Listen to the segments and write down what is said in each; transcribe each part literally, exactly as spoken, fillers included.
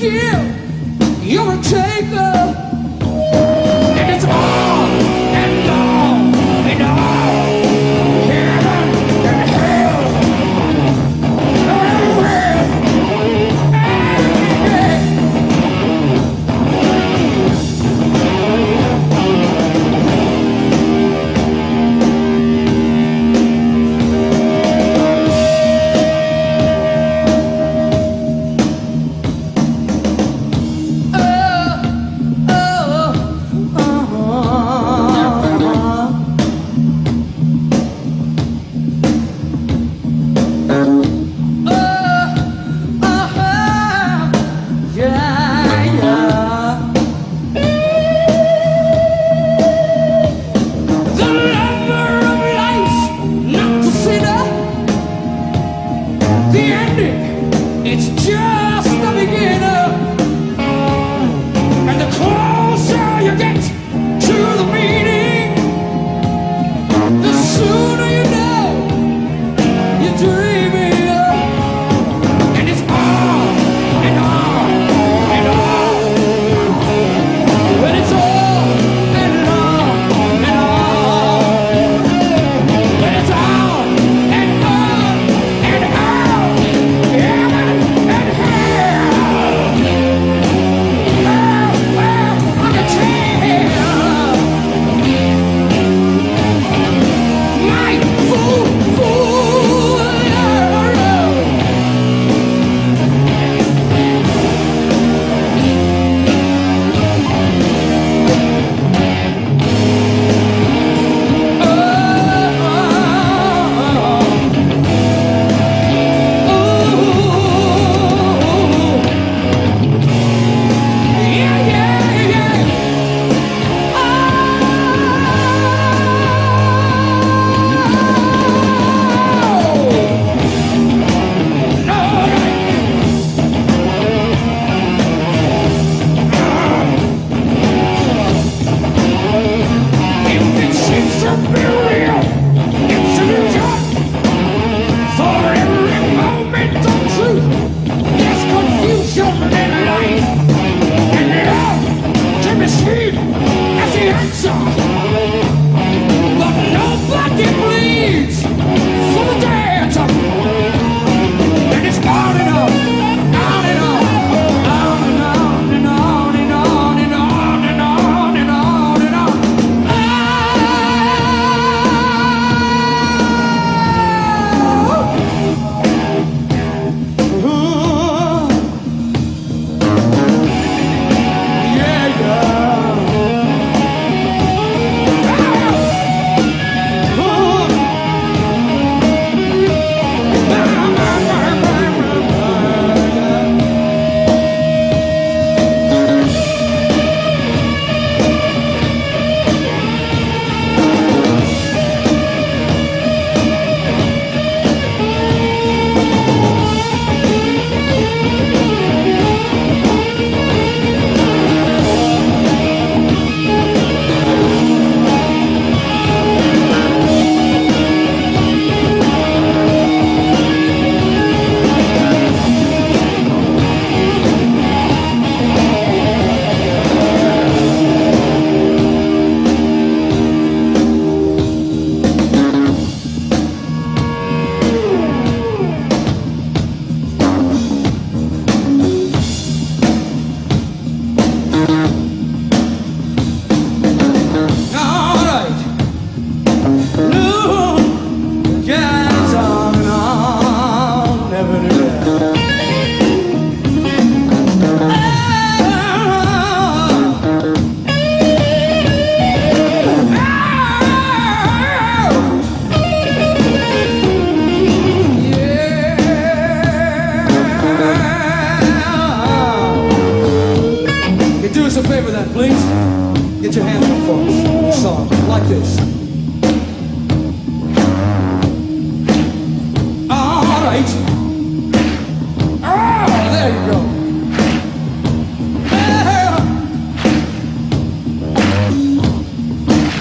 give, you're a taker. And it's on and on and on. Heaven and hell. Everywhere.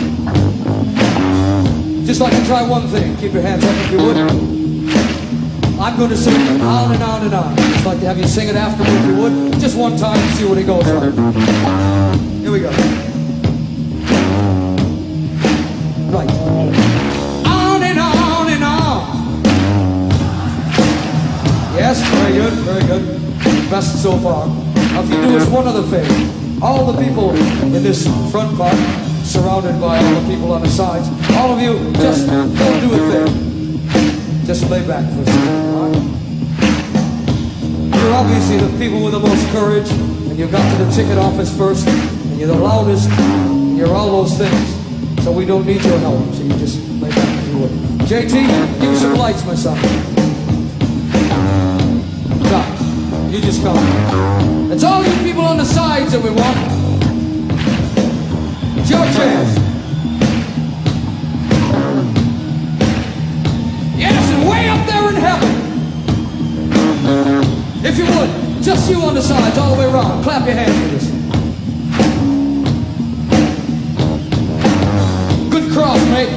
Just like to try one thing. Keep your hands up if you would. I'm going to sing on and on and on. I'd like to have you sing it after me if you would. Just one time and see what it goes like. Here we go. Right. On and on and on. Yes, very good, very good. Best so far. Now if you do us one other favor. All the people in this front part, surrounded by all the people on the sides, all of you, just don't do a thing. Just lay back for a second, all right? You're obviously the people with the most courage, and you got to the ticket office first, and you're the loudest, and you're all those things. So we don't need your help, so you just lay back if you would. J T, give me some lights, my son. Stop. You just come. It's all you people on the sides that we want. It's your chance. Yes, and way up there in heaven. If you would, just you on the sides, all the way around. Clap your hands for this. Good cross, mate.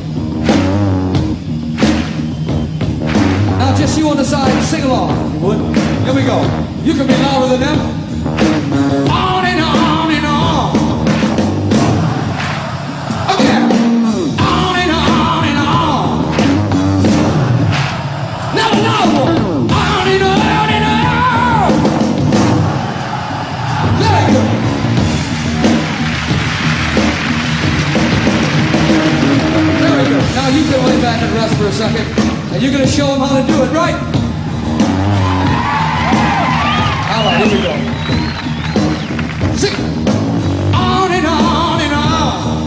Now just you on the side, sing along, if you would. Here we go. You can be louder than them. On and on and on. Okay. On and on and on. Now another one. On and on and on. Very good. Very good. Now you can lay back and rest for a second. And you're going to show them how to do it, right? All right, here we go. Sing. On and on and on.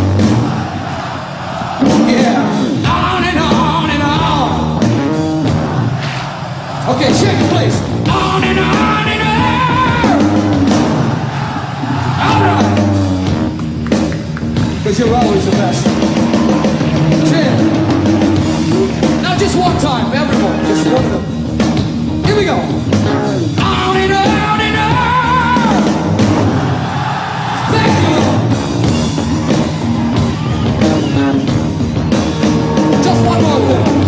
Yeah. On and on and on. Okay, shake the place. On and on and on. All right. Because you're always the best. Ten. Now just one time, everyone. Just one of them. Here we go. On and on and on. Thank you. Just one more thing.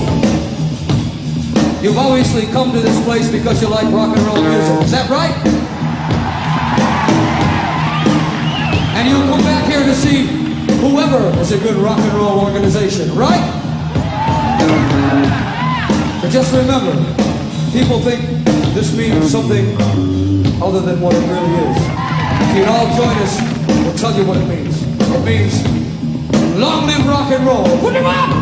You've obviously come to this place because you like rock and roll music. Is that right? And you'll come back here to see whoever is a good rock and roll organization, right? But just remember, people think this means something other than what it really is. If you'd all join us, we'll tell you what it means. It means, long live rock and roll. Put him up!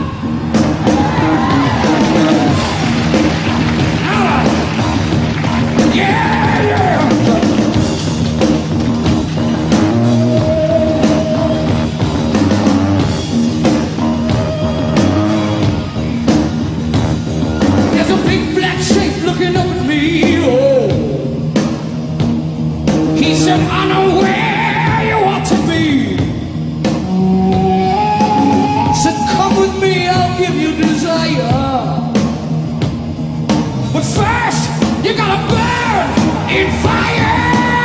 Yeah, yeah! There's a big black shape looking up at me, oh. He said, I know where you want to be. Said, come with me, I'll give you desire. But first, you gotta burn in fire.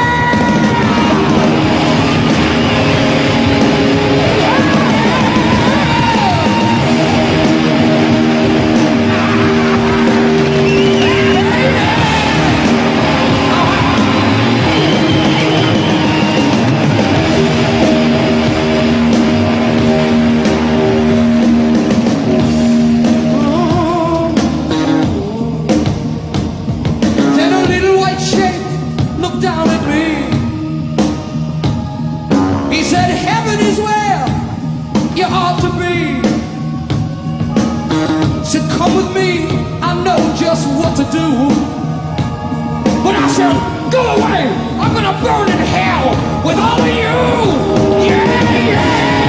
What to do, but I said, go away, I'm gonna burn in hell with all of you, yeah, yeah.